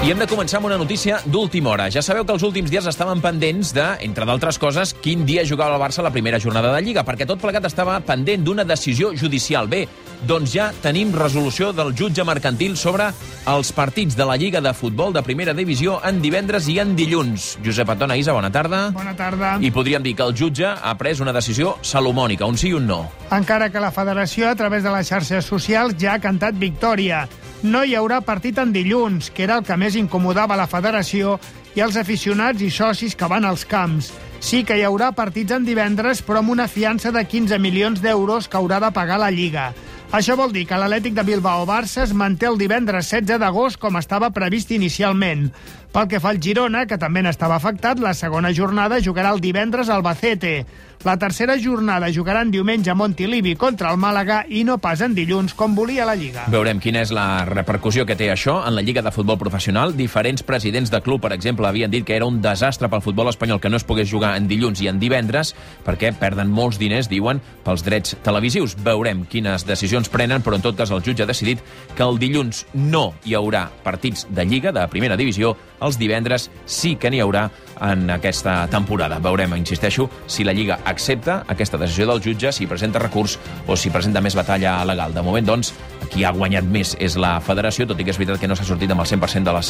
I hem de començar amb una notícia d'última hora. Ja sabeu que els últims dies estaven pendents de, entre d'altres coses, quin dia jugava el Barça a la primera jornada de Lliga, perquè tot plegat estava pendent d'una decisió judicial. Bé, doncs ja tenim resolució del jutge mercantil sobre els partits de la Lliga de Futbol de Primera Divisió en divendres i en dilluns. Josep Antona Isa, bona tarda. Bona tarda. I podríem dir que el jutge ha pres una decisió salomònica, un sí i un no. Encara que la federació, a través de les xarxes socials, ja ha cantat victòria. No hi haurà partit en dilluns, que era el que més incomodava la federació i els aficionats i socis que van als camps. Sí que hi haurà partits en divendres, però amb una fiança de 15 milions d'euros que haurà de pagar la Lliga. Això vol dir que l'Atlètic de Bilbao-Barça es manté el divendres 16 d'agost com estava previst inicialment. Pel que fa al Girona, que també n'estava afectat, la segona jornada jugarà el divendres al Albacete. La tercera jornada jugaran diumenge a Montilivi contra el Màlaga i no pas en dilluns, com volia la Lliga. Veurem quina és la repercussió que té això en la Lliga de Futbol Professional. Diferents presidents de club, per exemple, havien dit que era un desastre pel futbol espanyol que no es pogués jugar en dilluns i en divendres, perquè perden molts diners, diuen, pels drets televisius. Veurem quines decisions prenen, però en tot cas el jutge ha decidit que el dilluns no hi haurà partits de Lliga de Primera Divisió, els divendres sí que n'hi haurà en aquesta temporada. Veurem, insisteixo, si la Lliga accepta aquesta decisió del jutge, si presenta recurs o si presenta més batalla legal. De moment, doncs, qui ha guanyat més és la federació, tot i que és veritat que no s'ha sortit amb el 100% de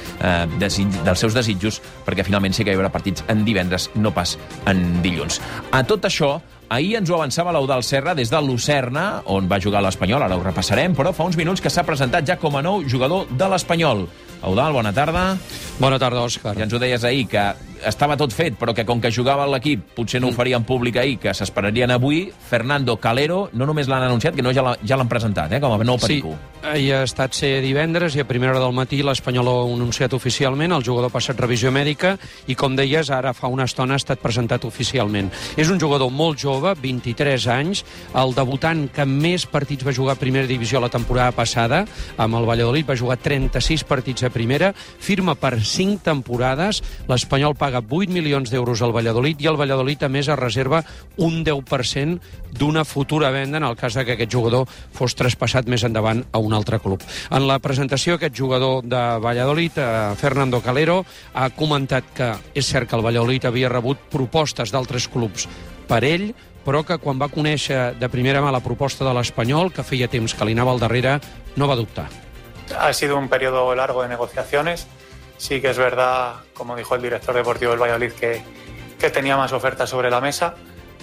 dels seus desitjos, perquè finalment sí que hi haurà partits en divendres, no pas en dilluns. A tot això, ahir ens ho avançava l'Eudald Serra des de Lucerna, on va jugar l'Espanyol, ara ho repassarem, però fa uns minuts que s'ha presentat ja com a nou jugador de l'Espanyol. Eudald, bona tarda. Bona tarda, Òscar. Ja ens ho deies ahir, que estava tot fet, però que com que jugava l'equip potser no ho faria en públic ahir, que s'esperarien avui. Fernando Calero, no només l'han anunciat, que no ja l'han presentat, com a nou perico. Sí, ahir ha estat ser divendres i a primera hora del matí l'Espanyol ho ha anunciat oficialment, el jugador ha passat revisió mèdica i, com deies, ara fa una estona ha estat presentat oficialment. És un jugador molt jove, 23 anys, el debutant que més partits va jugar a primera divisió la temporada passada, amb el Valladolid va jugar 36 partits a primera, firma per 5 temporades, l'Espanyol paga 8 milions d'euros al Valladolid i el Valladolid a més es reserva un 10% d'una futura venda en el cas que aquest jugador fos traspassat més endavant a un altre club. En la presentació aquest jugador de Valladolid, Fernando Calero, ha comentat que és cert que el Valladolid havia rebut propostes d'altres clubs per ell, però que quan va conèixer de primera mà la proposta de l'Espanyol, que feia temps que li anava al darrere, no va dubtar. Ha sido un periodo largo de negociaciones. Sí que es verdad, como dijo el director deportivo del Valladolid, que tenía más ofertas sobre la mesa,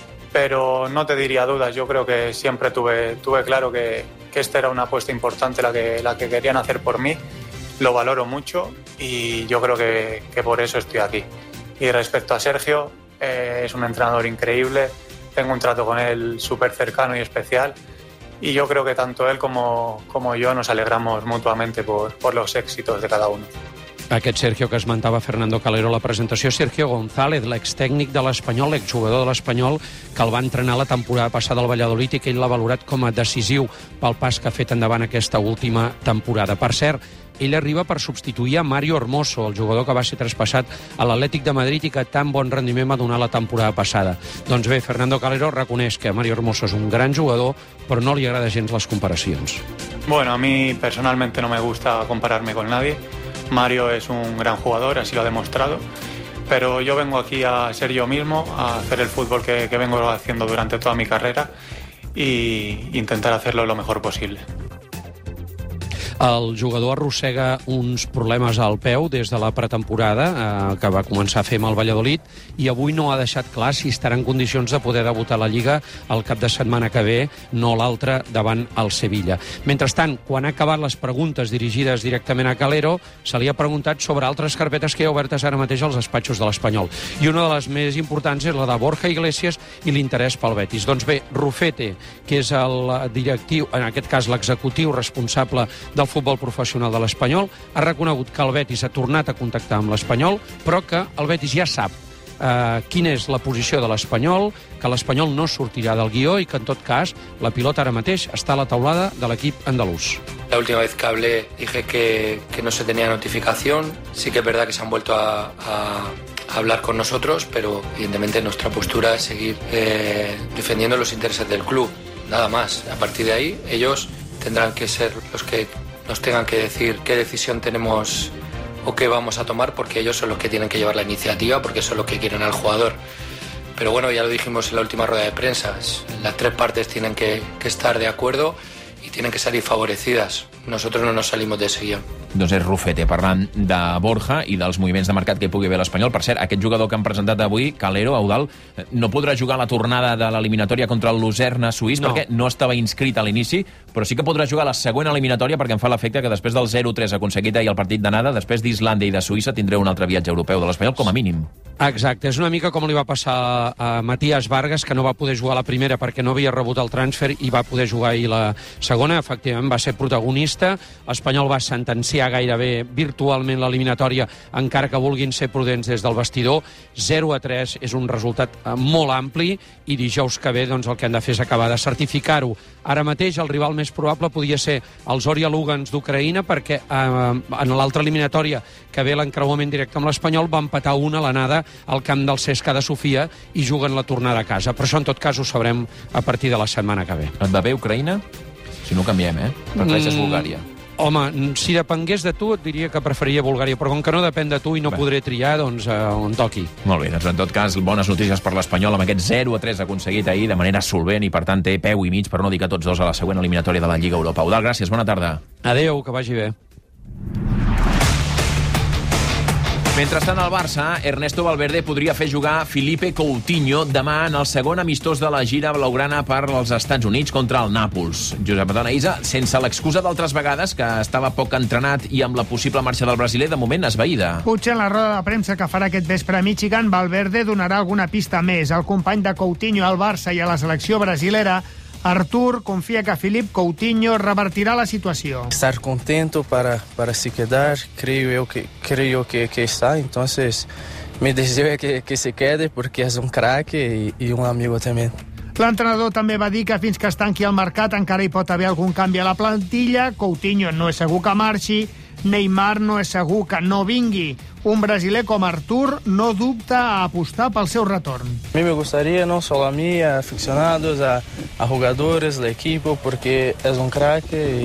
pero no te diría dudas. Yo creo que siempre tuve claro que esta era una apuesta importante la que querían hacer por mí. Lo valoro mucho y yo creo que por eso estoy aquí. Y respecto a Sergio, es un entrenador increíble, tengo un trato con él súper cercano y especial. Y yo creo que tanto él como yo nos alegramos mutuamente por los éxitos de cada uno. Aquest Sergio que esmentava Fernando Calero a la presentació, Sergio González, l'extècnic de l'Espanyol, l'exjugador de l'Espanyol, que el va entrenar la temporada passada al Valladolid i que ell l'ha valorat com a decisiu pel pas que ha fet endavant aquesta última temporada. Per cert, ell arriba per substituir a Mario Hermoso, el jugador que va ser traspassat a l'Atlètic de Madrid i que tan bon rendiment va donar la temporada passada. Doncs bé, Fernando Calero reconeix que Mario Hermoso és un gran jugador, però no li agrada gens les comparacions. Bueno, a mí personalmente no me gusta compararme con nadie. Mario es un gran jugador, así lo ha demostrado, pero yo vengo aquí a ser yo mismo, a hacer el fútbol que vengo haciendo durante toda mi carrera e intentar hacerlo lo mejor posible. El jugador arrossega uns problemes al peu des de la pretemporada que va començar a fer amb el Valladolid i avui no ha deixat clar si estarà en condicions de poder debutar a la Lliga el cap de setmana que ve, no l'altre, davant el Sevilla. Mentrestant, quan ha acabat les preguntes dirigides directament a Calero, se li ha preguntat sobre altres carpetes que hi ha obertes ara mateix als despatxos de l'Espanyol. I una de les més importants és la de Borja Iglesias i l'interès pel Betis. Doncs bé, Rufete, que és el directiu, en aquest cas l'executiu responsable del futbol professional de l'Espanyol, ha reconegut que el Betis ha tornat a contactar amb l'Espanyol, però que el Betis ja sap quina és la posició de l'Espanyol, que l'Espanyol no sortirà del guió i que, en tot cas, la pilota ara mateix està a la taulada de l'equip andalús. La última vez que hablé dije que no se tenía notificación. Sí que es verdad que se han vuelto a hablar con nosotros, pero evidentemente nuestra postura es seguir defendiendo los intereses del club. Nada más. A partir de ahí, ellos tendrán que ser los que nos tengan que decir qué decisión tenemos o qué vamos a tomar, porque ellos son los que tienen que llevar la iniciativa, porque son los que quieren al jugador. Pero bueno, ya lo dijimos en la última rueda de prensa, las tres partes tienen que estar de acuerdo i tienen que salir favorecidas. Nosotros no nos salimos de ese guión. Doncs és Rufete parlant de Borja i dels moviments de mercat que hi pugui haver l'Espanyol. Per cert, aquest jugador que han presentat avui, Calero, Eudald, no podrà jugar a la tornada de l'eliminatòria contra el Lucerna suís perquè no estava inscrit a l'inici, però sí que podrà jugar a la següent eliminatòria perquè em fa l'efecte que després del 0-3 aconseguit ahir el partit d'anada, després d'Islàndia i de Suïssa tindreu un altre viatge europeu de l'Espanyol, com a mínim. Exacte, és una mica com li va passar a Matías Vargas, que no va poder jugar la primera perquè no havia rebut el transfer i va poder jugar ahir la segona. Efectivament, va ser protagonista. L'Espanyol va sentenciar gairebé virtualment l'eliminatòria, encara que vulguin ser prudents des del vestidor. 0-3 és un resultat molt ampli i dijous que ve doncs, el que han de fer és acabar de certificar-ho. Ara mateix el rival més probable podia ser el Zorya Lugans d'Ucraïna, perquè en l'altra eliminatòria que ve l'encreuament directe amb l'Espanyol va empatar una a l'anada al camp del CSKA de Sofia i juguen la tornada a casa. Però això en tot cas ho sabrem a partir de la setmana que ve. Et va bé Ucraïna? Si no canviem, prefereixes Bulgària. Home, si depengués de tu et diria que preferiria Bulgària, però com que no depèn de tu i no podré triar, doncs on toqui. Molt bé, doncs en tot cas, bones notícies per l'Espanyol amb aquest 0-3 aconseguit ahir de manera solvent i per tant té peu i mig, per no dir que tots dos a la següent eliminatòria de la Lliga Europa. Eudald, gràcies, bona tarda. Adéu, que vagi bé. Mentrestant, al Barça, Ernesto Valverde podria fer jugar Filipe Coutinho demà en el segon amistós de la gira blaugrana per als Estats Units contra el Nàpols. Josep Anton Aïsa, sense l'excusa d'altres vegades que estava poc entrenat i amb la possible marxa del brasiler, de moment esvaïda. Potser en la roda de premsa que farà aquest vespre a Michigan, Valverde donarà alguna pista més. El company de Coutinho al Barça i a la selecció brasilera, Artur, confia que Philippe Coutinho revertirà la situació. Estar contento para se quedar, creo que está, entonces mi deseo es que se quede porque es un crack y un amigo también. L'entrenador també va dir que fins que es tanqui el mercat encara hi pot haver algun canvi a la plantilla. Coutinho no és segur que marxi, Neymar no és segur que no vingui. Un brasiler com Artur no dubta a apostar pel seu retorn. A mí me gustaría, no solo a mí, a aficionados, a jugadores, al equipo, porque es un crack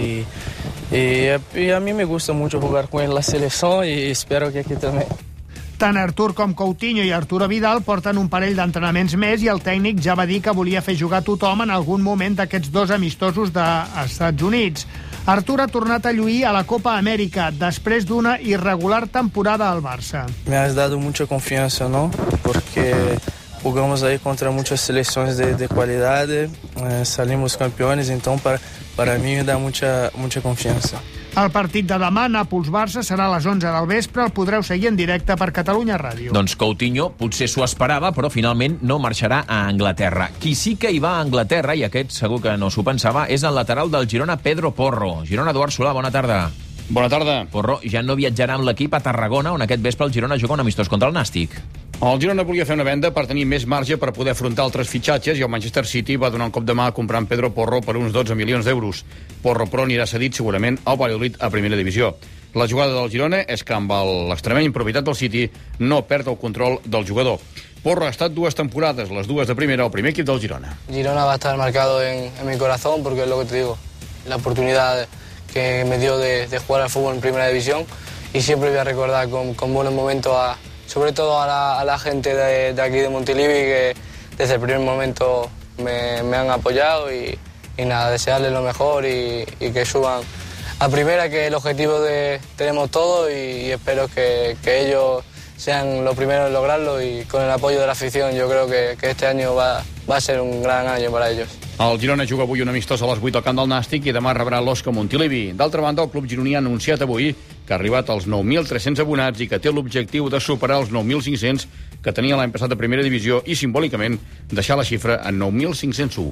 y a mí me gusta mucho jugar con él en la selección y espero que aquí también. Tant Artur com Coutinho i Arturo Vidal porten un parell d'entrenaments més i el tècnic ja va dir que volia fer jugar tothom en algun moment d'aquests dos amistosos dels Estats Units. Artur ha tornat a lluir a la Copa Amèrica després d'una irregular temporada al Barça. Me has dado mucha confianza, ¿no? Porque jugamos ahí contra muchas selecciones de calidad, salimos campeones, entonces para mí me da mucha confianza. El partit de demà, Nàpols-Barça, serà a les 11 del vespre. El podreu seguir en directe per Catalunya Ràdio. Doncs Coutinho potser s'ho esperava, però finalment no marxarà a Anglaterra. Qui sí que hi va a Anglaterra, i aquest segur que no s'ho pensava, és el lateral del Girona, Pedro Porro. Girona, Eduard Solà, bona tarda. Bona tarda. Porro ja no viatjarà amb l'equip a Tarragona, on aquest vespre el Girona juga un amistós contra el Nàstic. El Girona volia fer una venda per tenir més marge per poder afrontar altres fitxatges i el Manchester City va donar un cop de mà comprant Pedro Porro per uns 12 milions d'euros. Porro, però, anirà cedit segurament al Valladolid a primera divisió. La jugada del Girona és que amb l'extremeny improvisat del City no perd el control del jugador. Porro ha estat 2 temporades, les 2 de primera al primer equip del Girona. Girona va a estar marcado en mi corazón porque es lo que te digo, la oportunidad que me dio de jugar al fútbol en primera división y siempre voy a recordar con buenos momentos sobre todo a la gente de aquí de Montilivi que desde el primer momento me han apoyado y nada, desearles lo mejor y que suban a primera, que es el objetivo tenemos todos y espero que ellos sean los primeros en lograrlo y con el apoyo de la afición yo creo que este año va a ser un gran año para ellos. El Girona juga avui un amistós a les 8 al camp del Nàstic i demà rebrà l'Osca Montilivi. D'altra banda, el club gironí ha anunciat avui que ha arribat als 9.300 abonats i que té l'objectiu de superar els 9.500 que tenia l'any passat a primera divisió i, simbòlicament, deixar la xifra en 9.501.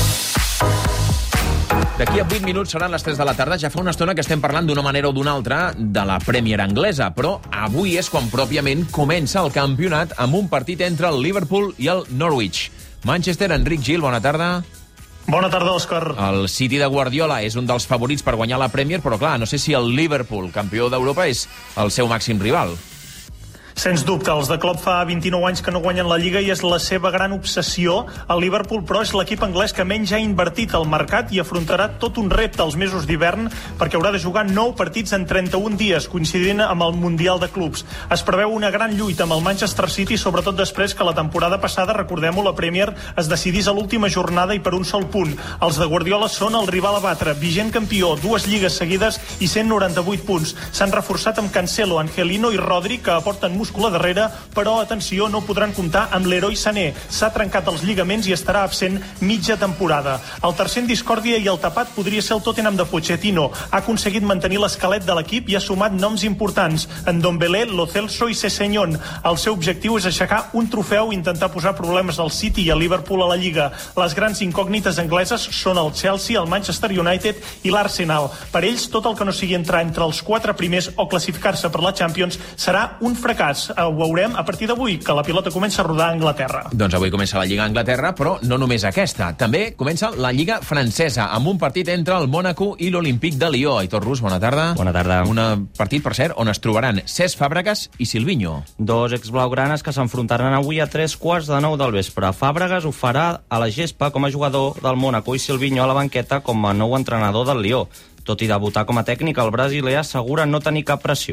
D'aquí a 8 minuts seran les 3 de la tarda. Ja fa una estona que estem parlant d'una manera o d'una altra de la Premier anglesa, però avui és quan pròpiament comença el campionat amb un partit entre el Liverpool i el Norwich. Manchester, Enric Gil, bona tarda. Bona tarda, Òscar. El City de Guardiola és un dels favorits per guanyar la Premier, però clar, no sé si el Liverpool, campió d'Europa, és el seu màxim rival. Sens dubte, els de Klopp fa 29 anys que no guanyen la Lliga i és la seva gran obsessió. El Liverpool, però, és l'equip anglès que menys ha invertit al mercat i afrontarà tot un repte als mesos d'hivern perquè haurà de jugar 9 partits en 31 dies, coincidint amb el Mundial de Clubs. Es preveu una gran lluita amb el Manchester City, sobretot després que la temporada passada, recordem-ho, la Premier es decidís a l'última jornada i per un sol punt. Els de Guardiola són el rival a batre, vigent campió, 2 lligues seguides i 198 punts. S'han reforçat amb Cancelo, Angelino i Rodri, que aporten múscul a darrere, però, atenció, no podran comptar amb l'Heroi Sané. S'ha trencat els lligaments i estarà absent mitja temporada. El tercer en discòrdia i el tapat podria ser el Tottenham de Pochettino. Ha aconseguit mantenir l'esquelet de l'equip i ha sumat noms importants: en Ndombele, Lo Celso i Sessegnon. El seu objectiu és aixecar un trofeu i intentar posar problemes al City i al Liverpool a la Lliga. Les grans incògnites angleses són el Chelsea, el Manchester United i l'Arsenal. Per ells, tot el que no sigui entrar entre els 4 primers o classificar-se per la Champions serà un fracàs. Ho veurem a partir d'avui, que la pilota comença a rodar a Anglaterra. Doncs avui comença la Lliga a Anglaterra, però no només aquesta. També comença la Lliga francesa, amb un partit entre el Mònaco i l'Olympique de Lió. Aitor Rus, bona tarda. Bona tarda. Un partit, per cert, on es trobaran Cesc Fàbregas i Silvinho. Dos exblaugranes que s'enfrontaran avui a 3:15 del vespre. Fàbregas ho farà a la gespa com a jugador del Mònaco i Silvinho a la banqueta com a nou entrenador del Lió. Tot i debutar com a tècnic, el brasiler assegura no tenir cap pressió.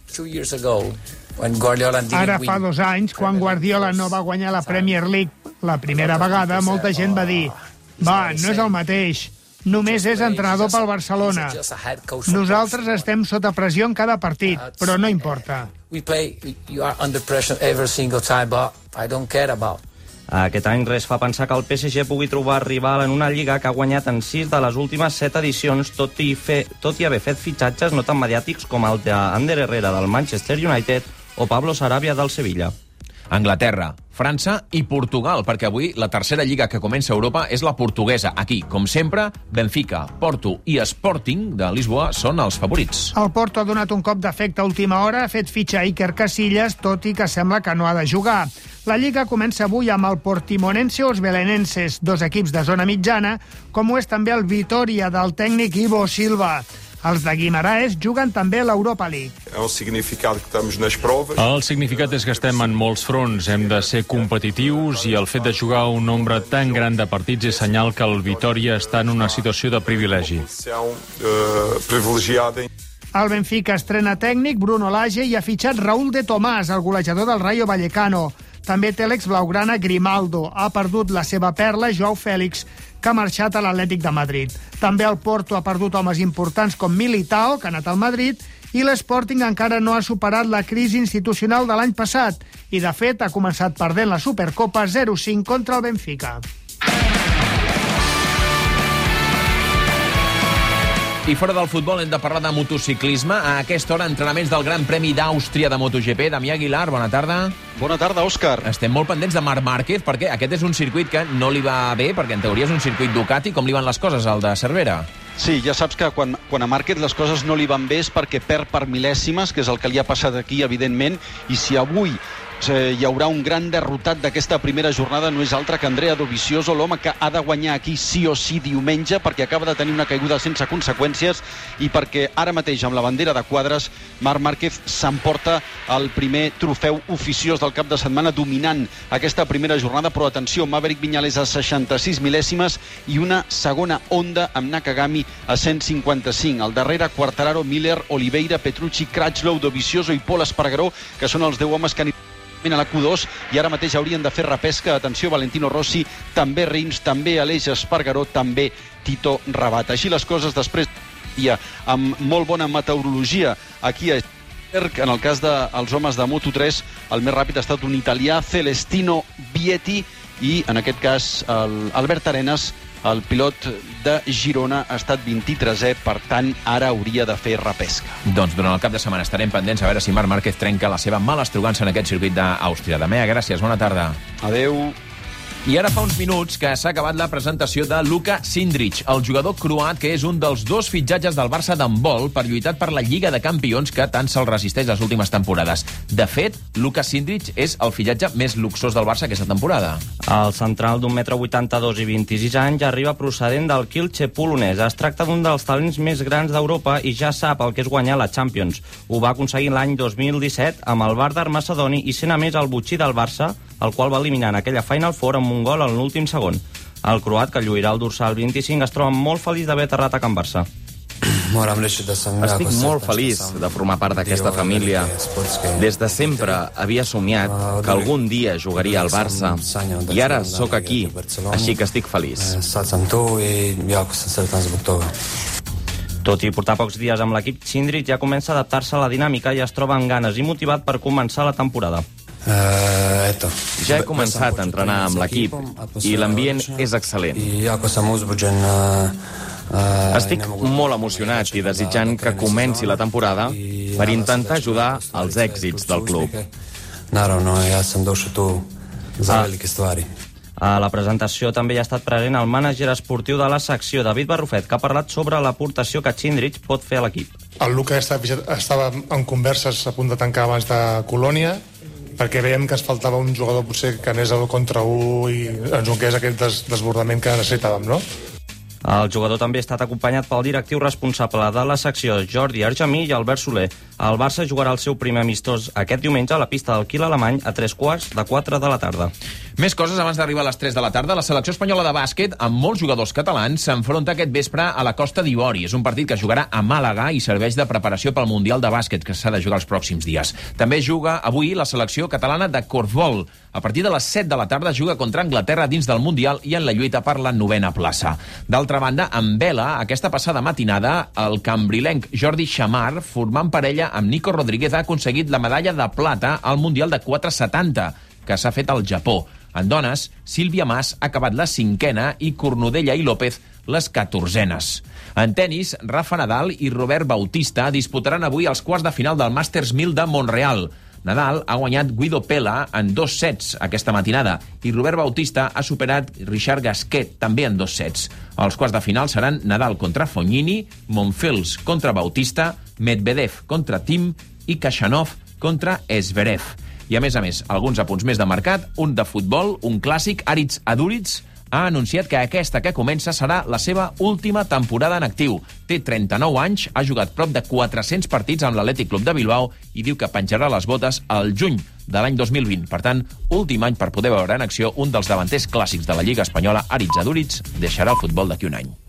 Ara fa 2 anys, quan Guardiola no va guanyar la Premier League la primera vegada, molta gent va dir: va, no és el mateix, només és entrenador pel Barcelona. Nosaltres estem sota pressió en cada partit, però no importa. Aquest any res fa pensar que el PSG pugui trobar rival en una lliga que ha guanyat en 6 de les últimes 7 edicions, tot i haver fet fitxatges no tan mediàtics com el d'Ander Herrera del Manchester United o Pablo Sarabia del Sevilla. Anglaterra, França i Portugal, perquè avui la tercera lliga que comença a Europa és la portuguesa. Aquí, com sempre, Benfica, Porto i Sporting de Lisboa són els favorits. El Porto ha donat un cop d'efecte a última hora, ha fet fitxar Iker Casillas, tot i que sembla que no ha de jugar. La Lliga comença avui amb el Portimonense o els Belenenses, 2 equips de zona mitjana, com ho és també el Vitória del tècnic Ivo Silva. Els de Guimaraes juguen també a l'Europa League. El significat que estamos nas provas. El significat és que estem en molts fronts, hem de ser competitius i el fet de jugar un nombre tan gran de partits és senyal que el Vitória està en una situació de privilegi. El Benfica estrena tècnic Bruno Lage i ha fitxat Raúl de Tomàs, el golejador del Rayo Vallecano. També té l'exblaugrana Grimaldo. Ha perdut la seva perla, Joao Fèlix, que ha marxat a l'Atlètic de Madrid. També el Porto ha perdut homes importants com Militao, que ha anat al Madrid, i l'Sporting encara no ha superat la crisi institucional de l'any passat i, de fet, ha començat perdent la Supercopa 0-5 contra el Benfica. I fora del futbol hem de parlar de motociclisme. A aquesta hora, entrenaments del Gran Premi d'Àustria de MotoGP. Damià Aguilar, bona tarda. Bona tarda, Òscar. Estem molt pendents de Marc Márquez, perquè aquest és un circuit que no li va bé, perquè en teoria és un circuit Ducati. Com li van les coses, al de Cervera? Sí, ja saps que quan a Márquez les coses no li van bé és perquè perd per mil·lèsimes, que és el que li ha passat aquí, evidentment, i si avui hi haurà un gran derrotat d'aquesta primera jornada, no és altre que Andrea Dovizioso, l'home que ha de guanyar aquí sí o sí diumenge, perquè acaba de tenir una caiguda sense conseqüències i perquè ara mateix amb la bandera de quadres Marc Márquez s'emporta el primer trofeu oficiós del cap de setmana, dominant aquesta primera jornada. Però atenció, Maverick Viñales a 66 mil·lèsimes i una segona Honda amb Nakagami a 155. Al darrere, Quartararo, Miller, Oliveira, Petrucci, Crutchlow, Dovizioso i Pol Espargaró, que són els 10 homes que a la Q2 i ara mateix haurien de fer repesca. Atenció, Valentino Rossi, també Rins, també Aleix Espargaró, també Tito Rabat. Així les coses després amb molt bona meteorologia aquí a en el cas dels homes de Moto3, el més ràpid ha estat un italià, Celestino Vietti, i en aquest cas Albert Arenas, el pilot de Girona, ha estat 23è, per tant ara hauria de fer repesca. Doncs durant el cap de setmana estarem pendents a veure si Marc Márquez trenca la seva mala estrugança en aquest circuit d'Àustria. Damià, gràcies, bona tarda. Adeu. I ara fa uns minuts que s'ha acabat la presentació de Luka Šindrić, el jugador croat que és un dels 2 fitxatges del Barça d'handbol per lluitar per la Lliga de Campions que tant se'l resisteix les últimes temporades. De fet, Luka Šindrić és el fitxatge més luxós del Barça aquesta temporada. El central d'1,82 m i 26 anys arriba procedent del Kielce polonès. Es tracta d'un dels talents més grans d'Europa i ja sap el que és guanyar la Champions. Ho va aconseguir l'any 2017 amb el Vardar Macedoni i sent a més el botxí del Barça, el qual va eliminar en aquella Final Four amb un gol en l'últim segon. El croat, que lluirà el dorsal 25, es troba molt feliç d'haver aterrat a Can Barça. Estic molt feliç de formar part d'aquesta família. Des de sempre havia somiat que algun dia jugaria al Barça i ara sóc aquí, així que estic feliç. Tot i portar pocs dies amb l'equip, Šindrić ja comença a adaptar-se a la dinàmica i es troba amb ganes i motivat per començar la temporada. Ja he començat a entrenar amb l'equip i l'ambient és excel·lent. Estic molt emocionat i desitjant que comenci la temporada per intentar ajudar als èxits del club. A la presentació també hi ha estat present el mànager esportiu de la secció, David Barrufet, que ha parlat sobre l'aportació que Šindrić pot fer a l'equip. El Luka estava en converses a punt de tancar abans de Colònia, perquè veiem que ens faltava un jugador potser que anés al contra 1 i ens donés aquest desbordament que necessitàvem, no? El jugador també ha estat acompanyat pel directiu responsable de la secció, Jordi Argemí i Albert Soler. El Barça jugarà el seu primer amistós aquest diumenge a la pista del Quil Alemany a 3:15 de la tarda. Més coses abans d'arribar a les 3 de la tarda. La selecció espanyola de bàsquet, amb molts jugadors catalans, s'enfronta aquest vespre a la Costa d'Ivori. És un partit que jugarà a Màlaga i serveix de preparació pel Mundial de Bàsquet, que s'ha de jugar els pròxims dies. També juga avui la selecció catalana de corfbol. A partir de les 7 de la tarda juga contra Anglaterra dins del Mundial i en la lluita per la 9a plaça. D'altra banda, en vela, aquesta passada matinada, el cambrilenc Jordi Xamar, formant parella amb Nico Rodríguez, ha aconseguit la medalla de plata al Mundial de 470, que s'ha fet al Japó. En dones, Sílvia Mas ha acabat la 5a i Cornudella i López les 14enes. En tenis, Rafa Nadal i Robert Bautista disputaran avui els quarts de final del Masters 1000 de Montreal. Nadal ha guanyat Guido Pella en 2 sets aquesta matinada i Robert Bautista ha superat Richard Gasquet també en 2 sets. Els quarts de final seran Nadal contra Fognini, Monfils contra Bautista, Medvedev contra Thiem i Khachanov contra Zverev. I a més, alguns apunts més de mercat, un de futbol, un clàssic, Aritz Aduriz ha anunciat que aquesta que comença serà la seva última temporada en actiu. Té 39 anys, ha jugat prop de 400 partits amb l'Atlètic Club de Bilbao i diu que penjarà les botes al juny de l'any 2020. Per tant, últim any per poder veure en acció un dels davanters clàssics de la Lliga Espanyola, Aritz Aduriz, deixarà el futbol d'aquí un any.